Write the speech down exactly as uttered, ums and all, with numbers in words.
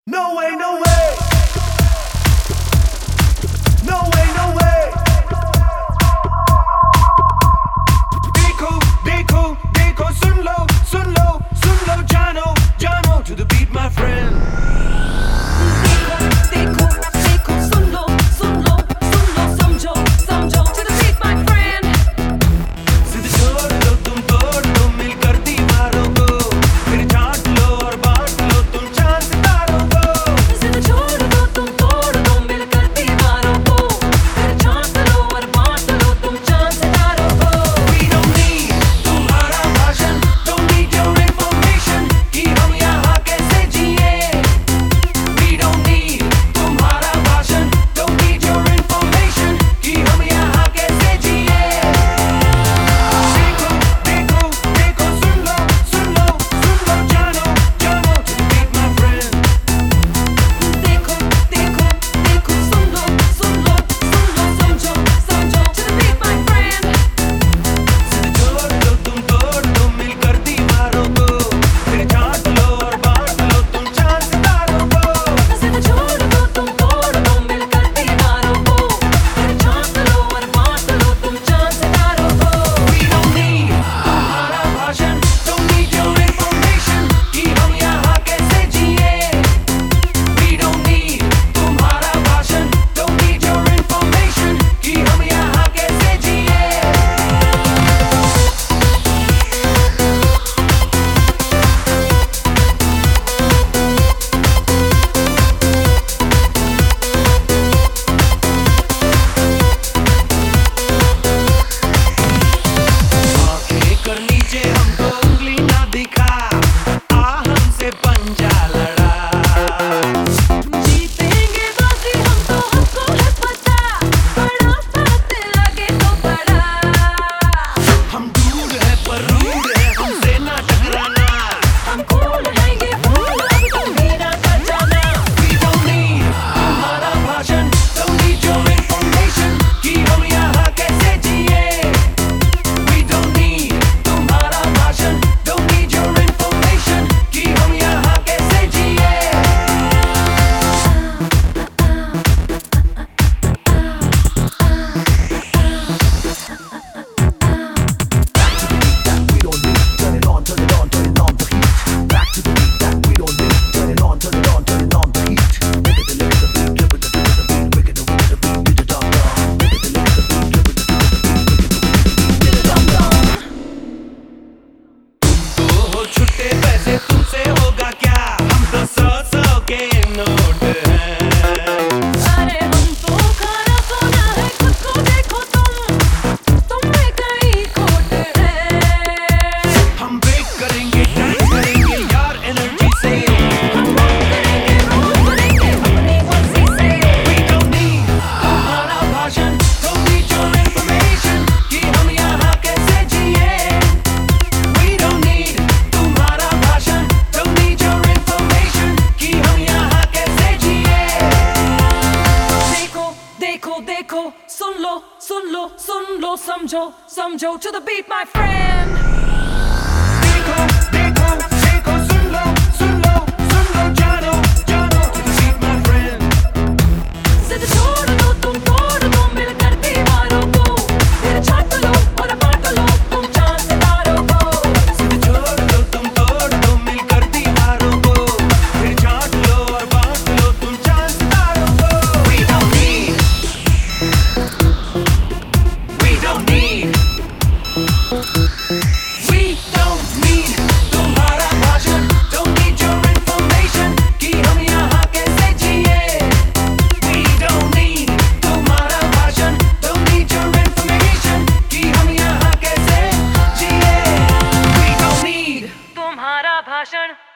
No way, no way. No way, no way. देखो देखो देखो सुन लो सुन लो सुन लो जानो जानो to the beat my friend. देखो देखो सुन लो सुन लो सुन लो समझो समझो to the beat my friend. जिद छोड़ दो तुम तोड़ दो मिलकर दीवारों को फिर छांट लो और बांट लो तुम चांद सितारों को. जिद छोड़ दो तुम तोड़ दो मिलकर दीवारों को फिर छांट लो और बांट लो तुम चांद सितारों को. We don't need तुम्हारा भाषण, don't need your information कि हम यहाँ कैसे जिए. We don't need तुम्हारा भाषण, don't need your information कि हम यहाँ कैसे जिए. देखो देखो देखो सुन लो सुन लो सुन लो जानो जानो to the beat my friend. देखो देखो देखो सुन लो सुन लो सुन लो समझो समझो to the beat my friend. जिद छोड़ दो तुम तोड़ दो मिलकर दीवारों को फिर छांट लो और बांट लो तुम चांद सितारों को. जिद छोड़ दो तुम तोड़ दो मिलकर दीवारों को फिर छांट लो और बांट लो तुम चांद सितारों को. We don't need तुम्हारा भाषण, don't need your information कि हम यहाँ कैसे जिए. We don't need तुम्हारा भाषण, don't need your information कि हम यहाँ कैसे जिए. आंखें कर नीचे हमको उंगली ना दिखा, आ हमसे पंजा लड़ा. जीतेंगे बाजी हम तो हमको है पता बड़ा बात लगे तो बड़ा. हम दूर है पर रूर है हमसे ना टकराना. हम कूल हैं ये फूल अब तो मेरा कर जाना. We don't need तुम्हारा भाषण, don't need your information कि हम यहाँ कैसे जिए. We don't need तुम्हारा भाषण, don't need your information कि हम यहाँ कैसे जिए. We don't need, turn it on, turn it on, turn it on the heat. Back to the beat that we don't need, turn it on, turn it on, turn it on the heat. Look at the look at the beat, look at the look at the beat, wicked the wicked the beat, beat the dum dum. Look at the look at the beat, look at the look at the beat, wicked the wicked the beat, beat the dum dum. तुमको हो छुट्टे पैसे तुमसे होगा क्या? हम तो सौ सौ के नोट हैं. अरे हम तो खाना सोना है खुद को देखो तुम तुम में कहीं खोट है. हम ब्रेक करेंगे डांस करेंगे यार एनर्जी से. हम रोक करेंगे रोक करेंगे अपनी मर्जी से. We don't need तुम्हारा भाषण, don't need your information कि हम यहाँ कैसे जिए. We don't need तुम्हारा भाषण, don't need your information कि हम यहाँ कैसे जिए. देखो देखो देखो सुन लो सुन लो सुन लो समझो समझो to the beat my friend. देखो देखो देखो सुन लो सुन लो सुन लो जानो जानो to the beat my friend. जिद छोड़ दो तुम तोड़ दो मिलकर दीवारों को फिर छाट लो और बांट लो तुम चांद सितारों को. जिद छोड़ दो तुम तोड़ दो मिलकर दीवारों को फिर छांट लो और बांट लो तुम चांद सितारों को. We don't need We don't need We don't need तुम्हारा भाषण, don't need your information कि हम यहाँ कैसे जिए. We don't need तुम्हारा भाषण, don't need your information कि हम यहाँ कैसे जिए. We don't need तुम्हारा भाषण